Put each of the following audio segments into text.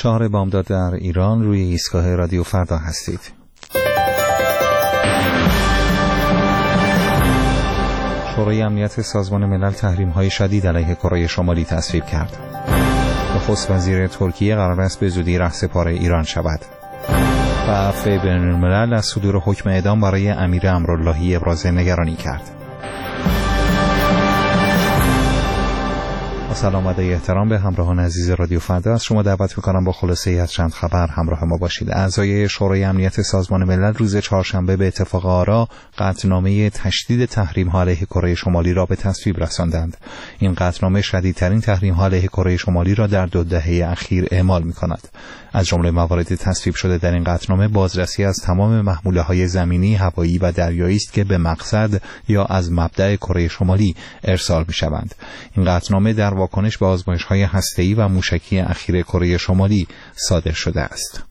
4 بامداد در ایران روی ایستگاه رادیو فردا هستید. شورای امنیت سازمان ملل تحریم‌های شدید علیه کره شمالی تصویب کرد. نخست وزیر ترکیه قرار است به زودی رهسپار ایران شود. و عفو بین‌الملل از صدور حکم اعدام برای امیر امراللهی ابراز نگرانی کرد. سلام و احترام به همراهان عزیز رادیو فردا. از شما دعوت می‌کنم با خلاصه از چند خبر همراه ما باشید. اعضای شورای امنیت سازمان ملل روز چهارشنبه به اتفاق آرا قطعنامه تشدید تحریم‌ها علیه کره شمالی را به تصویب رساندند. این قطعنامه شدیدترین تحریم‌ها علیه کره شمالی را در 2 دهه اخیر اعمال می‌کند. از جمله موارد تصویب شده در این قطعنامه بازرسی از تمام محموله‌های زمینی، هوایی و دریایی است که به مقصد یا از مبدأ کره شمالی ارسال می‌شوند. این قطعنامه در واکنش به آزمایش‌های هسته‌ای و موشکی اخیر کره شمالی صادر شده است.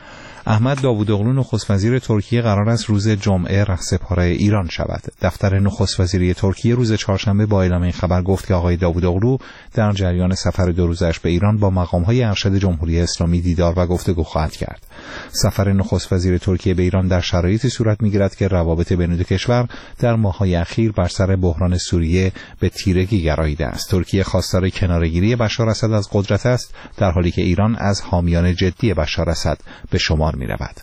احمد داوودوغلو نخست وزیر ترکیه قرار است روز جمعه رهسپار ایران شود. دفتر نخست وزیری ترکیه روز چهارشنبه با اعلام این خبر گفت که آقای داوودوغلو در جریان سفر 2 روزش به ایران با مقام‌های ارشد جمهوری اسلامی دیدار و گفتگو خواهد کرد. سفر نخست وزیر ترکیه به ایران در شرایطی صورت می‌گیرد که روابط بین دو کشور در ماه‌های اخیر بر سر بحران سوریه به تیرگی گراییده است. ترکیه خواستار کناره‌گیری بشار اسد از قدرت است، در حالی که ایران از حامیان جدی بشار اسد به شمار می‌رود.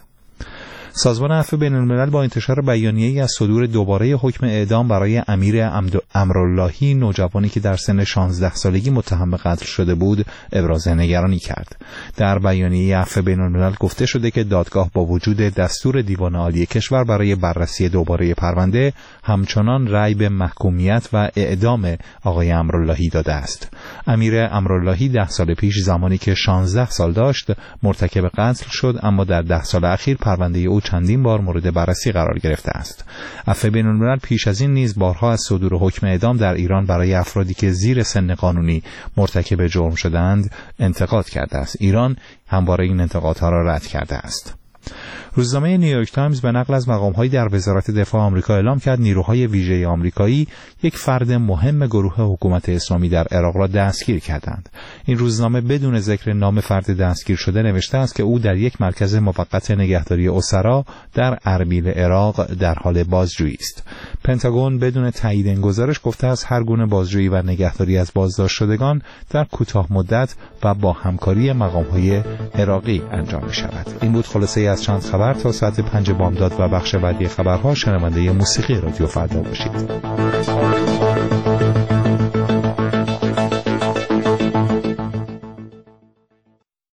سازمان عفو بین‌الملل با انتشار بیانیه‌ای از صدور دوباره حکم اعدام برای امیر امراللهی، نوجوانی که در سن 16 سالگی متهم به قتل شده بود، ابراز نگرانی کرد. در بیانیه عفو بین‌الملل گفته شده که دادگاه با وجود دستور دیوان عالی کشور برای بررسی دوباره پرونده همچنان رأی به محکومیت و اعدام آقای امراللهی داده است. امیر امراللهی 10 سال پیش زمانی که 16 سال داشت مرتکب قتل شد، اما در 10 سال اخیر پرونده او چندین بار مورد بررسی قرار گرفته است. عفو بین‌الملل پیش از این نیز بارها از صدور حکم اعدام در ایران برای افرادی که زیر سن قانونی مرتکب جرم شدند انتقاد کرده است. ایران همواره این انتقادها را رد کرده است. روزنامه نیویورک تایمز به نقل از مقام‌های در وزارت دفاع آمریکا اعلام کرد نیروهای ویژه آمریکایی یک فرد مهم گروه حکومت اسلامی در عراق را دستگیر کردند. این روزنامه بدون ذکر نام فرد دستگیر شده نوشته است که او در یک مرکز موقت نگهداری اسرا در اربیل عراق در حال بازجویی است. پنتاگون بدون تایید این گزارش گفته است هر گونه بازجویی و نگهداری از بازداشت شدگان در کوتاه مدت و با همکاری مقام‌های عراقی انجام می‌شود. این بود خلاصه از چند خبر. تا ساعت 5 بامداد و بخش بعدی خبرها شنونده موسیقی رادیو فردا باشید.